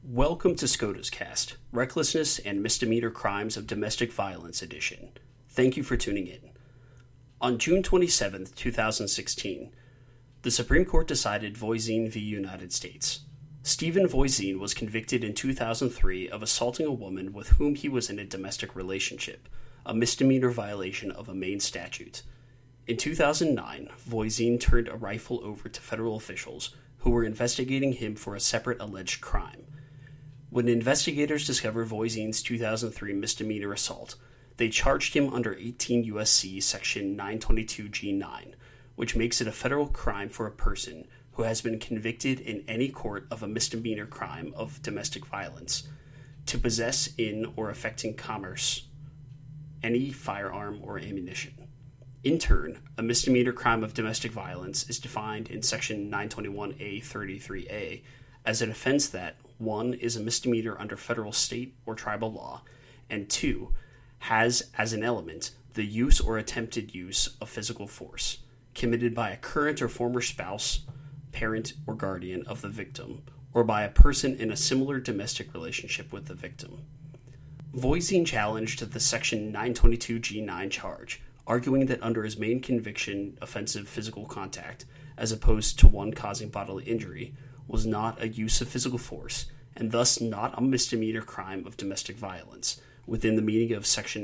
Welcome to SCOTUS Cast, Recklessness and Misdemeanor Crimes of Domestic Violence Edition. Thank you for tuning in. On June 27, 2016, the Supreme Court decided Voisin v. United States. Stephen Voisin was convicted in 2003 of assaulting a woman with whom he was in a domestic relationship, a misdemeanor violation of a Maine statute. In 2009, Voisin turned a rifle over to federal officials who were investigating him for a separate alleged crime. When investigators discovered Voisin's 2003 misdemeanor assault, they charged him under 18 U.S.C. Section 922G9, which makes it a federal crime for a person who has been convicted in any court of a misdemeanor crime of domestic violence to possess in or affecting commerce any firearm or ammunition. In turn, a misdemeanor crime of domestic violence is defined in Section 921A33A as an offense that, 1, is a misdemeanor under federal, state, or tribal law, and 2, has as an element the use or attempted use of physical force committed by a current or former spouse, parent, or guardian of the victim, or by a person in a similar domestic relationship with the victim. Voisin challenged the Section 922G9 charge, arguing that under his main conviction, offensive physical contact, as opposed to one causing bodily injury, was not a use of physical force, and thus not a misdemeanor crime of domestic violence, within the meaning of Section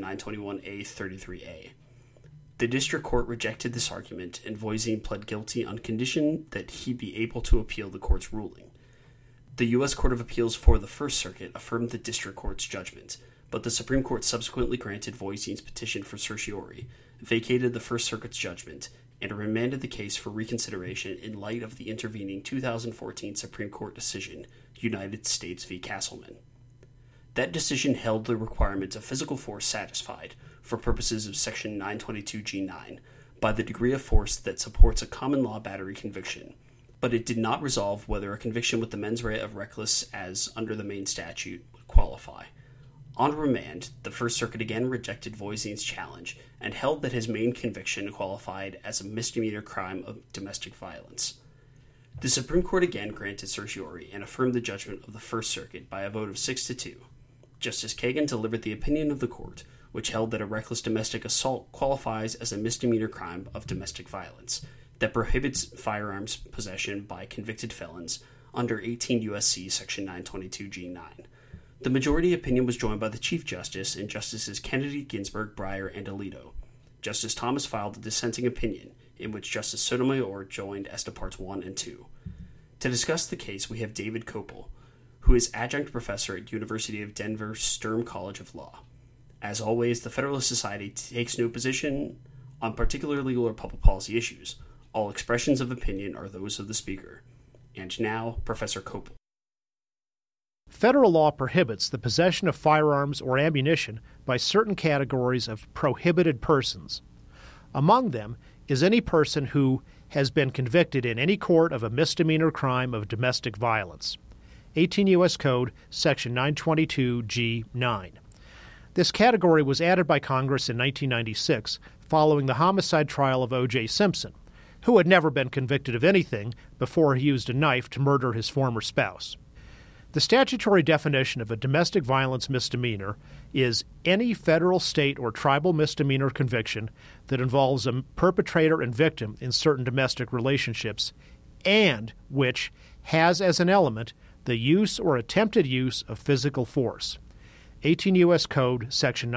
921A33A. The district court rejected this argument, and Voisin pled guilty on condition that he be able to appeal the court's ruling. The U.S. Court of Appeals for the First Circuit affirmed the district court's judgment, but the Supreme Court subsequently granted Voisin's petition for certiorari, vacated the First Circuit's judgment, and remanded the case for reconsideration in light of the intervening 2014 Supreme Court decision, United States v. Castleman. That decision held the requirement of physical force satisfied, for purposes of Section 922G9, by the degree of force that supports a common law battery conviction, but it did not resolve whether a conviction with the mens rea of reckless as under the Maine statute would qualify. On remand, the First Circuit again rejected Voisin's challenge and held that his main conviction qualified as a misdemeanor crime of domestic violence. The Supreme Court again granted certiorari and affirmed the judgment of the First Circuit by a vote of 6-2. Justice Kagan delivered the opinion of the court, which held that a reckless domestic assault qualifies as a misdemeanor crime of domestic violence that prohibits firearms possession by convicted felons under 18 U.S.C. Section 922G9. The majority opinion was joined by the Chief Justice and Justices Kennedy, Ginsburg, Breyer, and Alito. Justice Thomas filed a dissenting opinion, in which Justice Sotomayor joined as to Parts 1 and 2. To discuss the case, we have David Kopel, who is adjunct professor at University of Denver Sturm College of Law. As always, the Federalist Society takes no position on particular legal or public policy issues. All expressions of opinion are those of the speaker. And now, Professor Kopel. Federal law prohibits the possession of firearms or ammunition by certain categories of prohibited persons. Among them is any person who has been convicted in any court of a misdemeanor crime of domestic violence. 18 U.S. Code, Section 922G9. This category was added by Congress in 1996 following the homicide trial of O.J. Simpson, who had never been convicted of anything before he used a knife to murder his former spouse. The statutory definition of a domestic violence misdemeanor is any federal, state, or tribal misdemeanor conviction that involves a perpetrator and victim in certain domestic relationships and which has as an element the use or attempted use of physical force. 18 U.S. Code, Section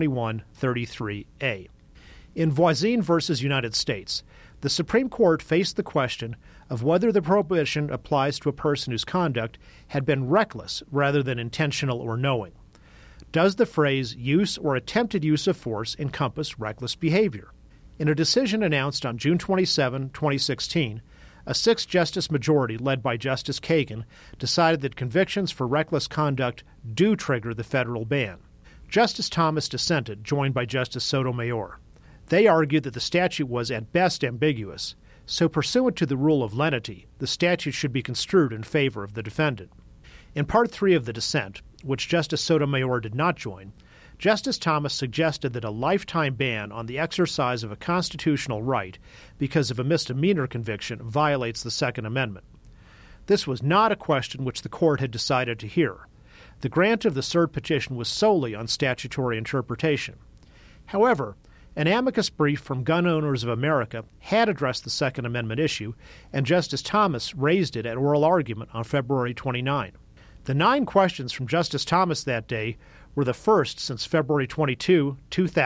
921-33A. In Voisin v. United States, the Supreme Court faced the question of whether the prohibition applies to a person whose conduct had been reckless rather than intentional or knowing. Does the phrase use or attempted use of force encompass reckless behavior? In a decision announced on June 27, 2016, a six-justice majority led by Justice Kagan decided that convictions for reckless conduct do trigger the federal ban. Justice Thomas dissented, joined by Justice Sotomayor. They argued that the statute was at best ambiguous, so pursuant to the rule of lenity, the statute should be construed in favor of the defendant. In Part 3 of the dissent, which Justice Sotomayor did not join, Justice Thomas suggested that a lifetime ban on the exercise of a constitutional right because of a misdemeanor conviction violates the Second Amendment. This was not a question which the court had decided to hear. The grant of the cert petition was solely on statutory interpretation. However, an amicus brief from Gun Owners of America had addressed the Second Amendment issue, and Justice Thomas raised it at oral argument on February 29. The 9 questions from Justice Thomas that day were the first since February 22,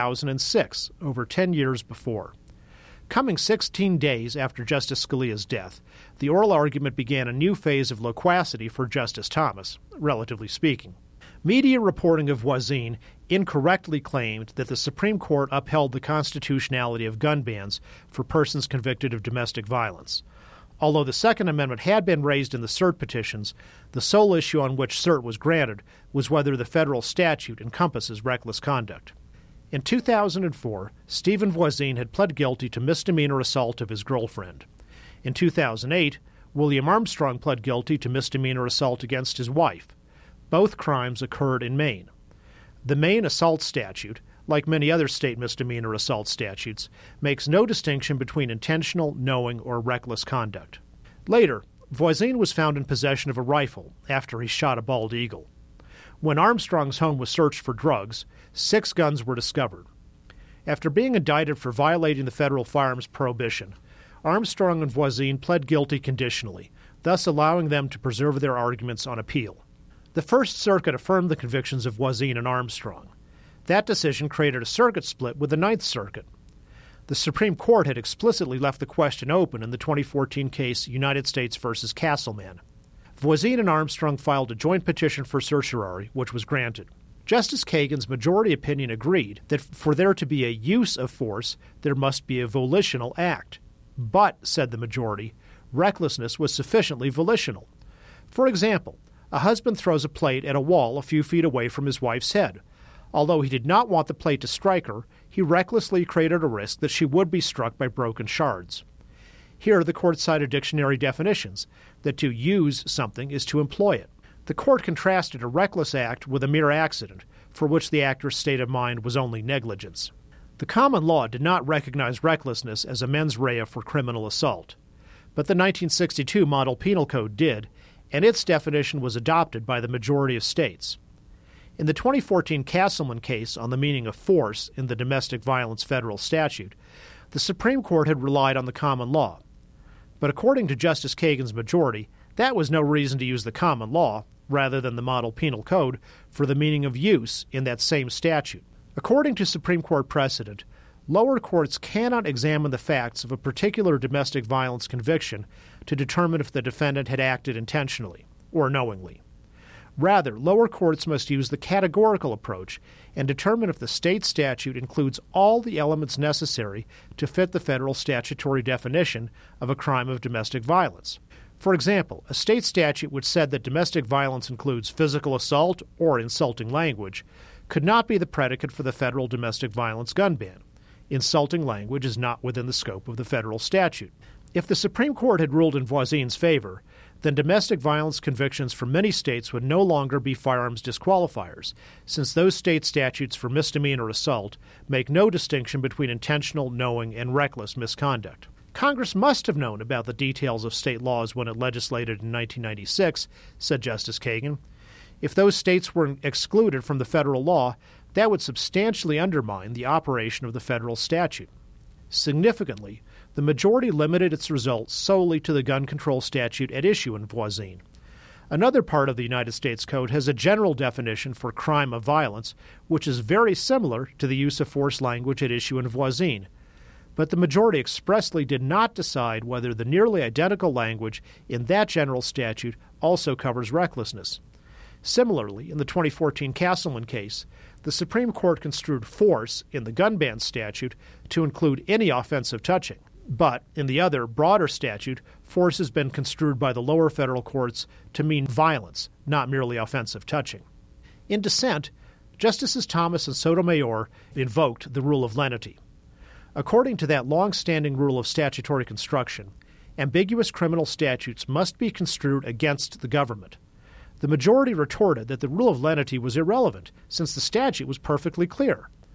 2006, over 10 years before. Coming 16 days after Justice Scalia's death, the oral argument began a new phase of loquacity for Justice Thomas, relatively speaking. Media reporting of Voisin incorrectly claimed that the Supreme Court upheld the constitutionality of gun bans for persons convicted of domestic violence. Although the Second Amendment had been raised in the cert petitions, the sole issue on which cert was granted was whether the federal statute encompasses reckless conduct. In 2004, Stephen Voisin had pled guilty to misdemeanor assault of his girlfriend. In 2008, William Armstrong pled guilty to misdemeanor assault against his wife. Both crimes occurred in Maine. The Maine assault statute, like many other state misdemeanor assault statutes, makes no distinction between intentional, knowing, or reckless conduct. Later, Voisin was found in possession of a rifle after he shot a bald eagle. When Armstrong's home was searched for drugs, 6 guns were discovered. After being indicted for violating the federal firearms prohibition, Armstrong and Voisin pled guilty conditionally, thus allowing them to preserve their arguments on appeal. The First Circuit affirmed the convictions of Voisin and Armstrong. That decision created a circuit split with the Ninth Circuit. The Supreme Court had explicitly left the question open in the 2014 case United States v. Castleman. Voisin and Armstrong filed a joint petition for certiorari, which was granted. Justice Kagan's majority opinion agreed that for there to be a use of force, there must be a volitional act. But, said the majority, recklessness was sufficiently volitional. For example, a husband throws a plate at a wall a few feet away from his wife's head. Although he did not want the plate to strike her, he recklessly created a risk that she would be struck by broken shards. Here the court cited dictionary definitions, that to use something is to employ it. The court contrasted a reckless act with a mere accident, for which the actor's state of mind was only negligence. The common law did not recognize recklessness as a mens rea for criminal assault, but the 1962 Model Penal Code did, and its definition was adopted by the majority of states. In the 2014 Castleman case on the meaning of force in the domestic violence federal statute, the Supreme Court had relied on the common law. But according to Justice Kagan's majority, that was no reason to use the common law, rather than the Model Penal Code, for the meaning of use in that same statute. According to Supreme Court precedent, lower courts cannot examine the facts of a particular domestic violence conviction to determine if the defendant had acted intentionally or knowingly. Rather, lower courts must use the categorical approach and determine if the state statute includes all the elements necessary to fit the federal statutory definition of a crime of domestic violence. For example, a state statute which said that domestic violence includes physical assault or insulting language could not be the predicate for the federal domestic violence gun ban. Insulting language is not within the scope of the federal statute. If the Supreme Court had ruled in Voisin's favor, then domestic violence convictions from many states would no longer be firearms disqualifiers, since those state statutes for misdemeanor assault make no distinction between intentional, knowing, and reckless misconduct. Congress must have known about the details of state laws when it legislated in 1996, said Justice Kagan. If those states were excluded from the federal law, that would substantially undermine the operation of the federal statute. Significantly, the majority limited its results solely to the gun control statute at issue in Voisin. Another part of the United States Code has a general definition for crime of violence, which is very similar to the use of force language at issue in Voisin. But the majority expressly did not decide whether the nearly identical language in that general statute also covers recklessness. Similarly, in the 2014 Castleman case, the Supreme Court construed force in the gun ban statute to include any offensive touching. But in the other, broader statute, force has been construed by the lower federal courts to mean violence, not merely offensive touching. In dissent, Justices Thomas and Sotomayor invoked the rule of lenity. According to that long-standing rule of statutory construction, ambiguous criminal statutes must be construed against the government. The majority retorted that the rule of lenity was irrelevant, since the statute was perfectly clear.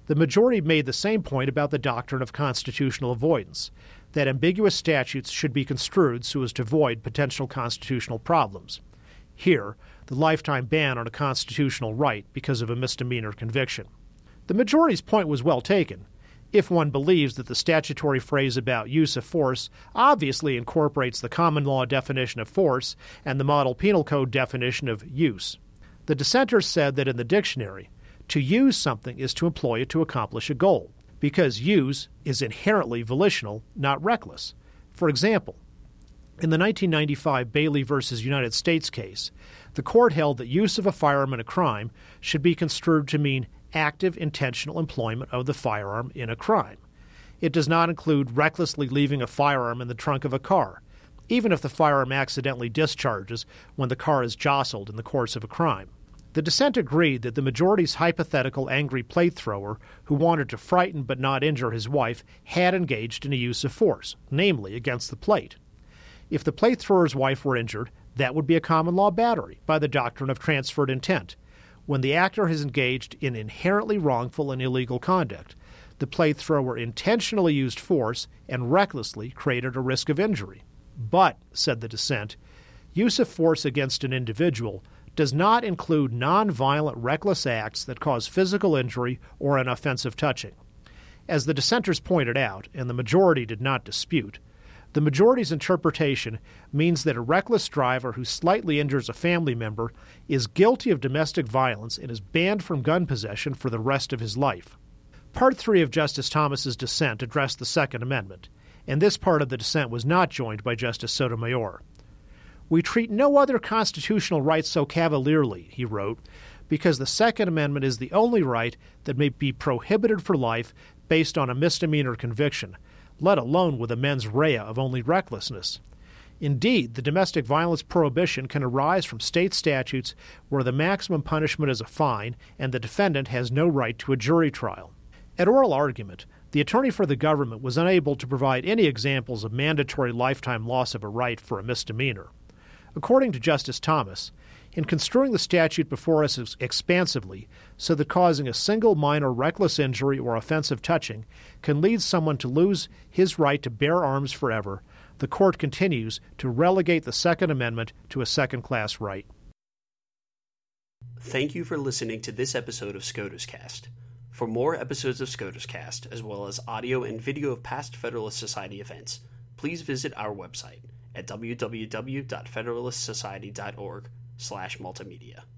The majority made the same point about the doctrine of constitutional avoidance, that ambiguous statutes should be construed so as to avoid potential constitutional problems. Here, the lifetime ban on a constitutional right because of a misdemeanor conviction. The majority's point was well taken, if one believes that the statutory phrase about use of force obviously incorporates the common law definition of force and the Model Penal Code definition of use. The dissenters said that in the dictionary, to use something is to employ it to accomplish a goal, because use is inherently volitional, not reckless. For example, in the 1995 Bailey v. United States case, the court held that use of a firearm in a crime should be construed to mean active, intentional employment of the firearm in a crime. It does not include recklessly leaving a firearm in the trunk of a car, even if the firearm accidentally discharges when the car is jostled in the course of a crime. The dissent agreed that the majority's hypothetical angry plate thrower who wanted to frighten but not injure his wife had engaged in a use of force, namely against the plate. If the plate thrower's wife were injured, that would be a common law battery by the doctrine of transferred intent, when the actor has engaged in inherently wrongful and illegal conduct. The plate thrower intentionally used force and recklessly created a risk of injury. But, said the dissent, use of force against an individual does not include nonviolent, reckless acts that cause physical injury or an offensive touching. As the dissenters pointed out, and the majority did not dispute, the majority's interpretation means that a reckless driver who slightly injures a family member is guilty of domestic violence and is banned from gun possession for the rest of his life. Part 3 of Justice Thomas's dissent addressed the Second Amendment, and this part of the dissent was not joined by Justice Sotomayor. "We treat no other constitutional right so cavalierly," he wrote, "because the Second Amendment is the only right that may be prohibited for life based on a misdemeanor conviction, let alone with a mens rea of only recklessness. Indeed, the domestic violence prohibition can arise from state statutes where the maximum punishment is a fine and the defendant has no right to a jury trial." At oral argument, the attorney for the government was unable to provide any examples of mandatory lifetime loss of a right for a misdemeanor. According to Justice Thomas, in construing the statute before us expansively so that causing a single minor reckless injury or offensive touching can lead someone to lose his right to bear arms forever, the court continues to relegate the Second Amendment to a second-class right. Thank you for listening to this episode of SCOTUS Cast. For more episodes of SCOTUS Cast, as well as audio and video of past Federalist Society events, please visit our website at www.federalistsociety.org/multimedia.